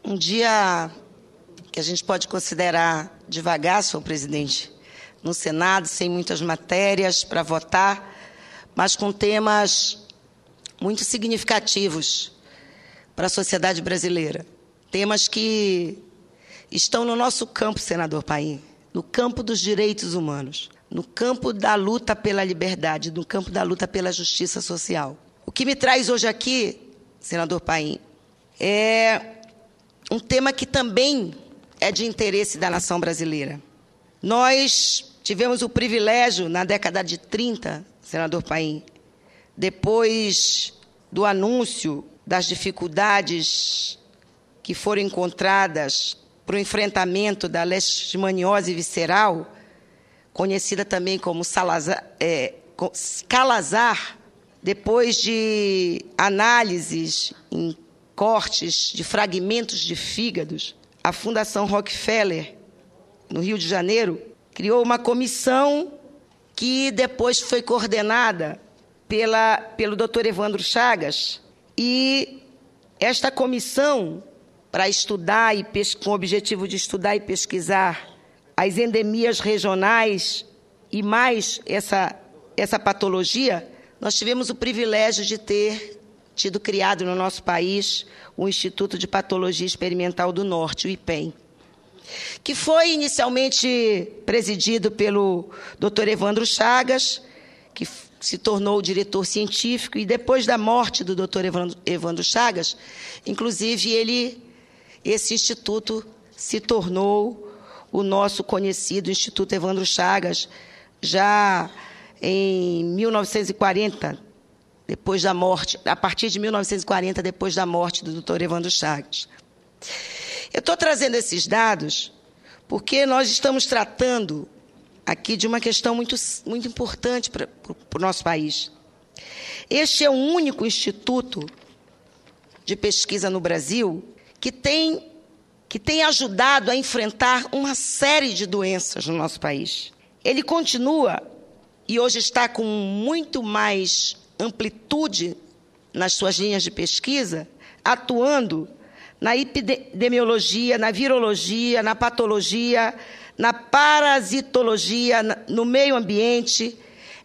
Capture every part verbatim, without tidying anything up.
Um dia que a gente pode considerar devagar, senhor presidente, no Senado, sem muitas matérias para votar, mas com temas muito significativos para a sociedade brasileira. Temas que estão no nosso campo, senador Paim, no campo dos direitos humanos, no campo da luta pela liberdade, no campo da luta pela justiça social. O que me traz hoje aqui, senador Paim, é um tema que também é de interesse da nação brasileira. Nós tivemos o privilégio, na década de trinta, senador Paim, depois do anúncio das dificuldades que foram encontradas para o enfrentamento da leishmaniose visceral, conhecida também como Salazar, é, Calazar, depois de análises em cortes de fragmentos de fígados, a Fundação Rockefeller, no Rio de Janeiro, criou uma comissão que depois foi coordenada pela, pelo doutor Evandro Chagas, e esta comissão, para estudar, e com o objetivo de estudar e pesquisar as endemias regionais e mais essa, essa patologia, nós tivemos o privilégio de ter tido criado no nosso país o Instituto de Patologia Experimental do Norte, o I P E M, que foi inicialmente presidido pelo doutor Evandro Chagas, que se tornou o diretor científico, e depois da morte do doutor Evandro Chagas, inclusive, ele, esse instituto se tornou o nosso conhecido Instituto Evandro Chagas, já em mil novecentos e quarenta, depois da morte, a partir de mil novecentos e quarenta, depois da morte do doutor Evandro Chagas. Eu estou trazendo esses dados porque nós estamos tratando aqui de uma questão muito, muito importante para, para o nosso país. Este é o único instituto de pesquisa no Brasil que tem, que tem ajudado a enfrentar uma série de doenças no nosso país. Ele continua, e hoje está com muito mais amplitude nas suas linhas de pesquisa, atuando na epidemiologia, na virologia, na patologia, na parasitologia, no meio ambiente,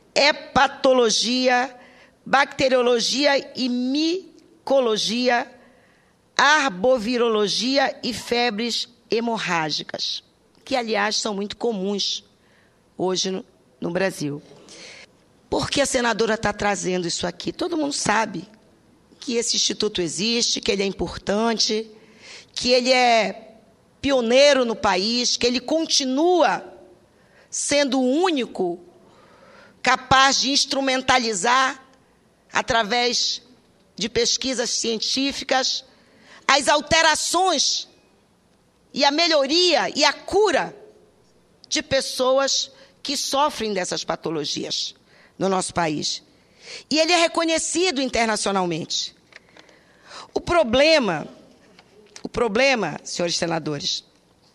hepatologia, bacteriologia e micologia, arbovirologia e febres hemorrágicas, que, aliás, são muito comuns hoje no, no Brasil. Por que a senadora está trazendo isso aqui? Todo mundo sabe que esse instituto existe, que ele é importante, que ele é pioneiro no país, que ele continua sendo o único capaz de instrumentalizar, através de pesquisas científicas, as alterações e a melhoria e a cura de pessoas que sofrem dessas patologias no nosso país. E ele é reconhecido internacionalmente. O problema, o problema, senhores senadores,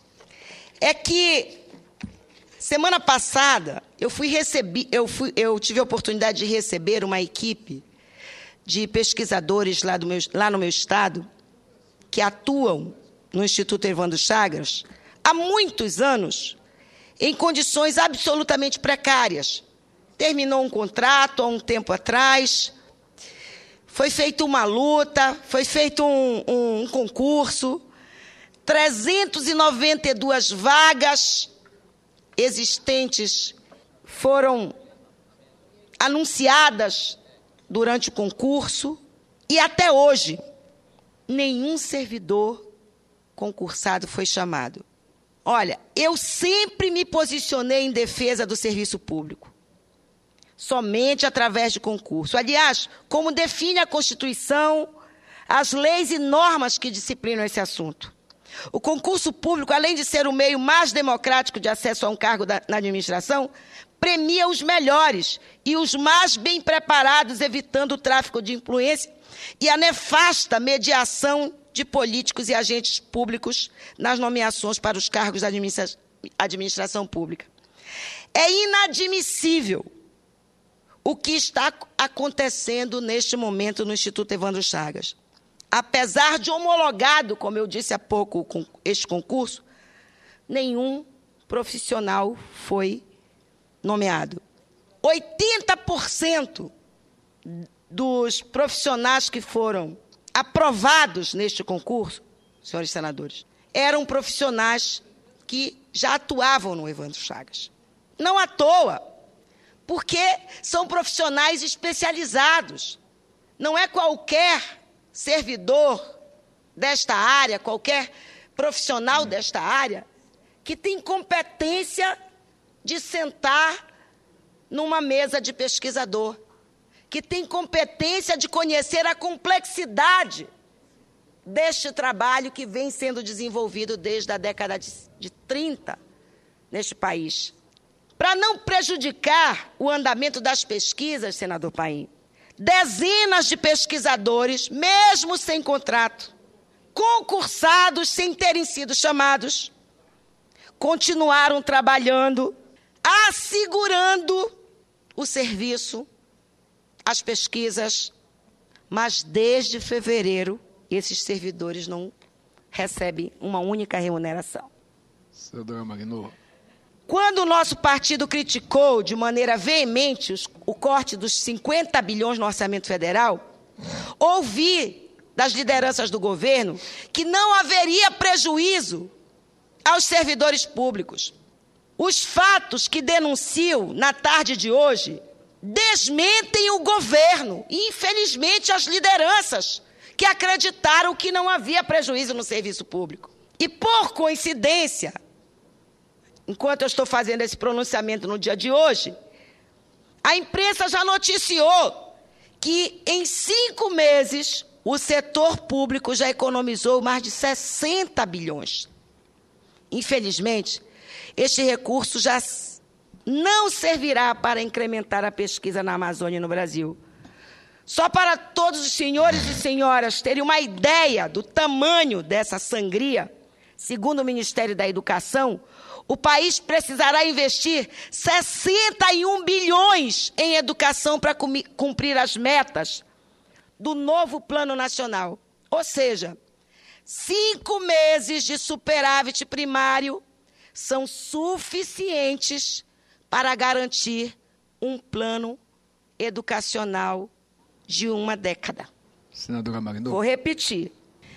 é que semana passada eu fui receber, eu fui, eu tive a oportunidade de receber uma equipe de pesquisadores lá, do meu, lá no meu estado, que atuam no Instituto Evandro Chagas há muitos anos, em condições absolutamente precárias. Terminou um contrato há um tempo atrás, foi feita uma luta, foi feito um, um, um concurso, trezentas e noventa e duas vagas existentes foram anunciadas durante o concurso, e até hoje nenhum servidor concursado foi chamado. Olha, eu sempre me posicionei em defesa do serviço público, somente através de concurso. Aliás, como define a Constituição, as leis e normas que disciplinam esse assunto. O concurso público, além de ser o meio mais democrático de acesso a um cargo da, na administração, premia os melhores e os mais bem preparados, evitando o tráfico de influência e a nefasta mediação de políticos e agentes públicos nas nomeações para os cargos da administra administração pública. É inadmissível o que está acontecendo neste momento no Instituto Evandro Chagas. apesar de homologado, como eu disse há pouco, com este concurso, nenhum profissional foi nomeado. oitenta por cento dos profissionais que foram aprovados neste concurso, senhores senadores, eram profissionais que já atuavam no Evandro Chagas. Não à toa, porque são profissionais especializados. Não é qualquer servidor desta área, qualquer profissional desta área, que tem competência de sentar numa mesa de pesquisador, que tem competência de conhecer a complexidade deste trabalho que vem sendo desenvolvido desde a década de, de trinta neste país. Para não prejudicar o andamento das pesquisas, senador Paim, dezenas de pesquisadores, mesmo sem contrato, concursados sem terem sido chamados, continuaram trabalhando, assegurando o serviço, as pesquisas, mas desde fevereiro esses servidores não recebem uma única remuneração. Senadora Marinou. Quando o nosso partido criticou de maneira veemente os, o corte dos cinquenta bilhões no orçamento federal, ouvi das lideranças do governo que não haveria prejuízo aos servidores públicos. Os fatos que denuncio na tarde de hoje desmentem o governo e, infelizmente, as lideranças que acreditaram que não havia prejuízo no serviço público. E, por coincidência, enquanto eu estou fazendo esse pronunciamento no dia de hoje, a imprensa já noticiou que, em cinco meses, o setor público já economizou mais de sessenta bilhões. Infelizmente, este recurso já não servirá para incrementar a pesquisa na Amazônia e no Brasil. Só para todos os senhores e senhoras terem uma ideia do tamanho dessa sangria, segundo o Ministério da Educação, o país precisará investir sessenta e um bilhões em educação para cumprir as metas do novo Plano Nacional. Ou seja, cinco meses de superávit primário são suficientes para garantir um plano educacional de uma década. Senadora Marinou. Vou repetir.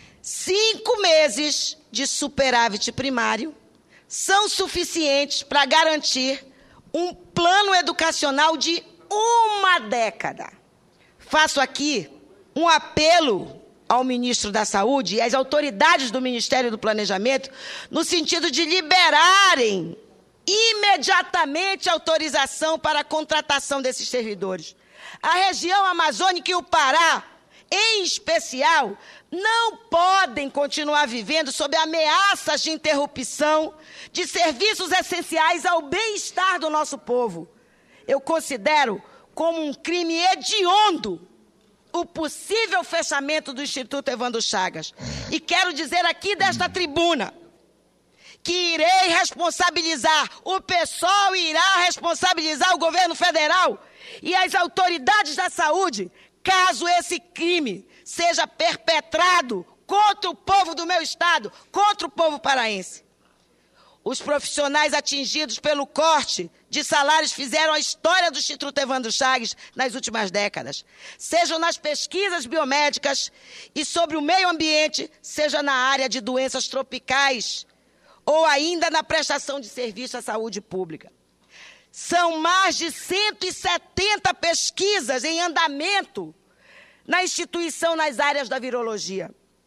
Cinco meses de superávit primário são suficientes para garantir um plano educacional de uma década. Faço aqui um apelo ao ministro da Saúde e às autoridades do Ministério do Planejamento no sentido de liberarem imediatamente autorização para a contratação desses servidores. A região amazônica e o Pará, em especial, não podem continuar vivendo sob ameaças de interrupção de serviços essenciais ao bem-estar do nosso povo. Eu considero como um crime hediondo o possível fechamento do Instituto Evandro Chagas. E quero dizer aqui desta tribuna que irei responsabilizar, o PSOL irá responsabilizar o governo federal e as autoridades da saúde, caso esse crime seja perpetrado contra o povo do meu estado, contra o povo paraense. Os profissionais atingidos pelo corte de salários fizeram a história do Instituto Evandro Chagas nas últimas décadas, sejam nas pesquisas biomédicas e sobre o meio ambiente, seja na área de doenças tropicais ou ainda na prestação de serviço à saúde pública. São mais de cento e setenta pesquisas em andamento na instituição nas áreas da virologia,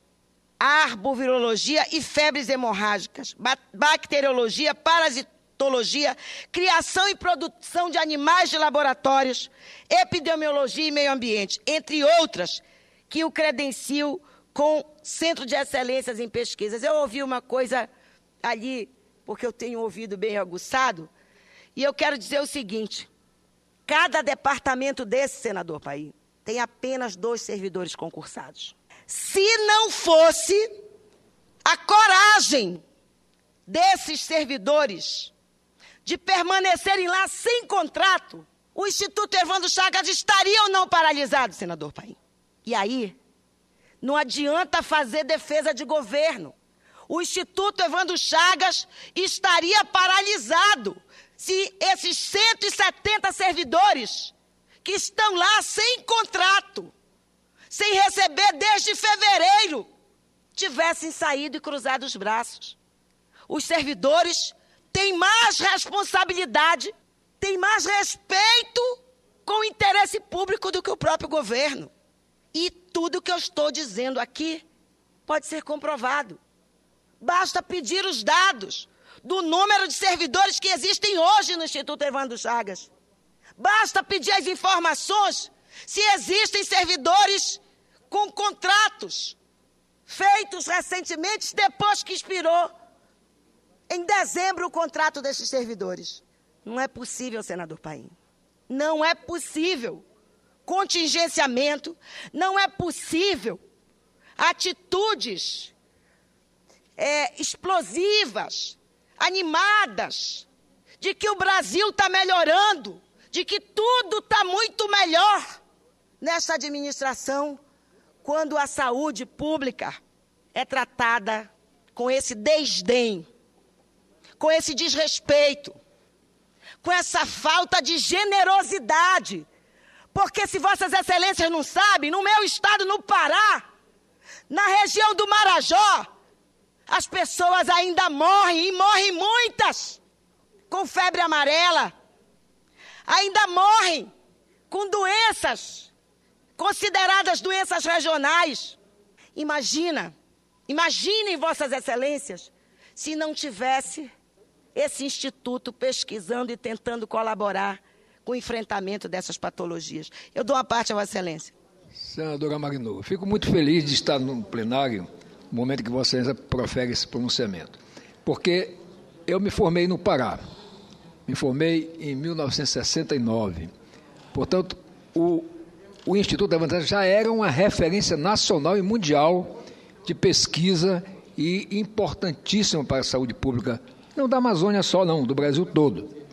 arbovirologia e febres hemorrágicas, bacteriologia, parasitologia, criação e produção de animais de laboratórios, epidemiologia e meio ambiente, entre outras, que o credencio com Centro de Excelências em Pesquisas. Eu ouvi uma coisa ali, porque eu tenho ouvido bem aguçado, e eu quero dizer o seguinte: cada departamento desse, senador Paim, tem apenas dois servidores concursados. Se não fosse a coragem desses servidores de permanecerem lá sem contrato, o Instituto Evandro Chagas estaria ou não paralisado, senador Paim? E aí, Não adianta fazer defesa de governo. O Instituto Evandro Chagas estaria paralisado se esses cento e setenta servidores que estão lá sem contrato, sem receber desde fevereiro, tivessem saído e cruzado os braços. Os servidores têm mais responsabilidade, têm mais respeito com o interesse público do que o próprio governo. E tudo que eu estou dizendo aqui pode ser comprovado. Basta pedir os dados do número de servidores que existem hoje no Instituto Evandro Chagas. Basta pedir as informações se existem servidores com contratos feitos recentemente, depois que expirou em dezembro o contrato desses servidores. Não é possível, senador Paim. Não é possível contingenciamento, não é possível atitudes é, explosivas, animadas, de que o Brasil está melhorando, de que tudo está muito melhor nessa administração, quando a saúde pública é tratada com esse desdém, com esse desrespeito, com essa falta de generosidade. Porque se vossas excelências não sabem, no meu estado, no Pará, na região do Marajó, as pessoas ainda morrem, e morrem muitas, com febre amarela. Ainda morrem com doenças consideradas doenças regionais. Imagina, imaginem vossas excelências, se não tivesse esse instituto pesquisando e tentando colaborar com o enfrentamento dessas patologias. Eu dou uma parte a Vossa Excelência. Senadora Marinô, fico muito feliz de estar no plenário no momento que Vossa Excelência profere esse pronunciamento, porque eu me formei no Pará, me formei em mil novecentos e sessenta e nove, portanto, o, o Instituto Evandro Chagas já era uma referência nacional e mundial de pesquisa e importantíssima para a saúde pública, não da Amazônia só não, do Brasil todo.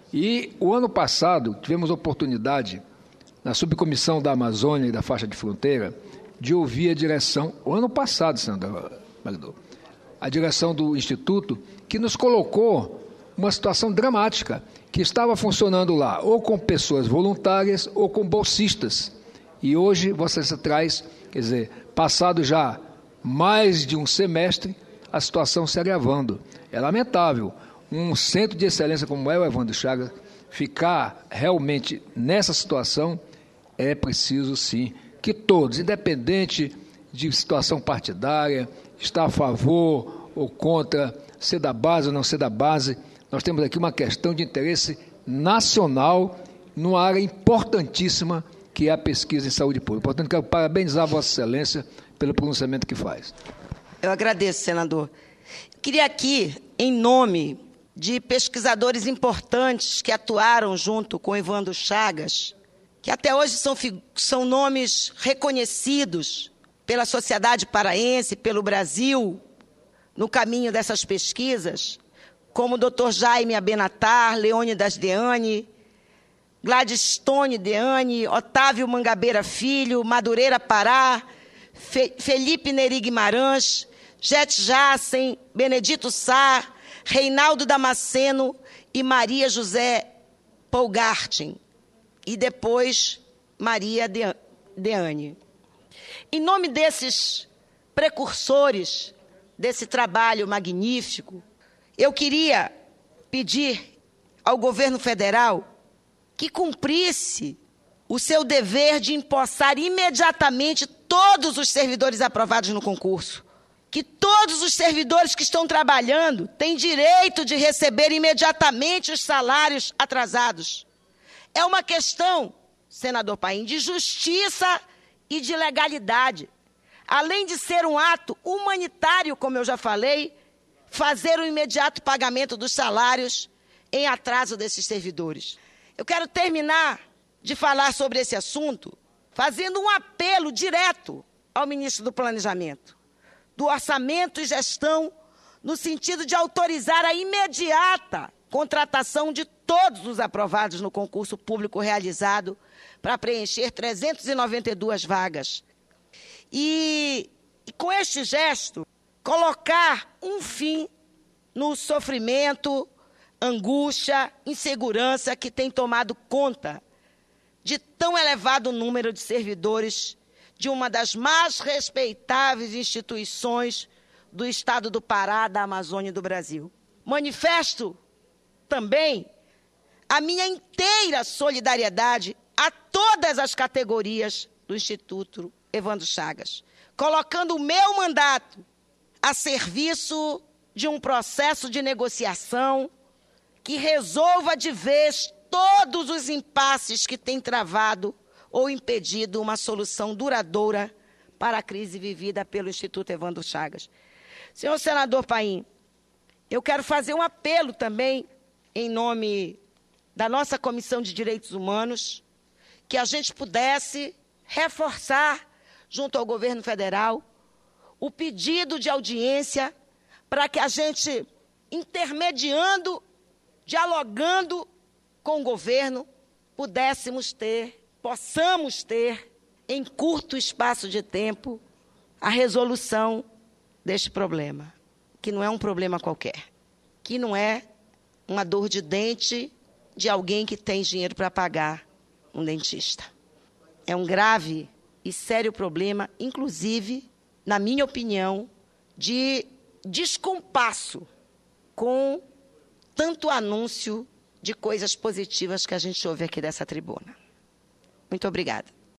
E o ano passado tivemos a oportunidade, na subcomissão da Amazônia e da faixa de fronteira, de ouvir a direção, o ano passado, senadora Marinô, a direção do Instituto, que nos colocou uma situação dramática, que estava funcionando lá, ou com pessoas voluntárias, ou com bolsistas. E hoje você se traz, quer dizer, passado já mais de um semestre, a situação se agravando. É lamentável um centro de excelência como é o Evandro Chagas ficar realmente nessa situação. É preciso, sim, que todos, independente de situação partidária, está a favor ou contra, ser da base ou não ser da base, nós temos aqui uma questão de interesse nacional numa área importantíssima que é a pesquisa em saúde pública. Portanto, quero parabenizar a Vossa Excelência pelo pronunciamento que faz. Eu agradeço, senador. Queria aqui, em nome de pesquisadores importantes que atuaram junto com Evandro Chagas, que até hoje são, são nomes reconhecidos pela sociedade paraense, pelo Brasil, no caminho dessas pesquisas, como o doutor Jaime Abenatar, Leônidas Deane, Gladstone Deane, Otávio Mangabeira Filho, Madureira Pará, Fe, Felipe Neri Guimarães, Jet Jassen, Benedito Sá, Reinaldo Damasceno e Maria José Polgartin, e depois Maria Deane. Em nome desses precursores desse trabalho magnífico, eu queria pedir ao governo federal que cumprisse o seu dever de empossar imediatamente todos os servidores aprovados no concurso. Que todos os servidores que estão trabalhando têm direito de receber imediatamente os salários atrasados. É uma questão, senador Paim, de justiça e de legalidade. Além de ser um ato humanitário, como eu já falei, fazer o imediato pagamento dos salários em atraso desses servidores. Eu quero terminar de falar sobre esse assunto fazendo um apelo direto ao ministro do Planejamento, do Orçamento e Gestão, no sentido de autorizar a imediata contratação de todos os aprovados no concurso público realizado para preencher trezentas e noventa e duas vagas. e, e com este gesto, colocar um fim no sofrimento, angústia, insegurança que tem tomado conta de tão elevado número de servidores de uma das mais respeitáveis instituições do estado do Pará, da Amazônia e do Brasil. Manifesto também a minha inteira solidariedade a todas as categorias do Instituto Evandro Chagas, colocando o meu mandato a serviço de um processo de negociação que resolva de vez todos os impasses que têm travado ou impedido uma solução duradoura para a crise vivida pelo Instituto Evandro Chagas. Senhor senador Paim, eu quero fazer um apelo também, em nome da nossa Comissão de Direitos Humanos, que a gente pudesse reforçar, junto ao governo federal, o pedido de audiência para que a gente, intermediando, dialogando com o governo, pudéssemos ter, possamos ter, em curto espaço de tempo, a resolução deste problema, que não é um problema qualquer, que não é uma dor de dente de alguém que tem dinheiro para pagar um dentista. É um grave e sério problema, inclusive, na minha opinião, de descompasso com tanto anúncio de coisas positivas que a gente ouve aqui dessa tribuna. Muito obrigada.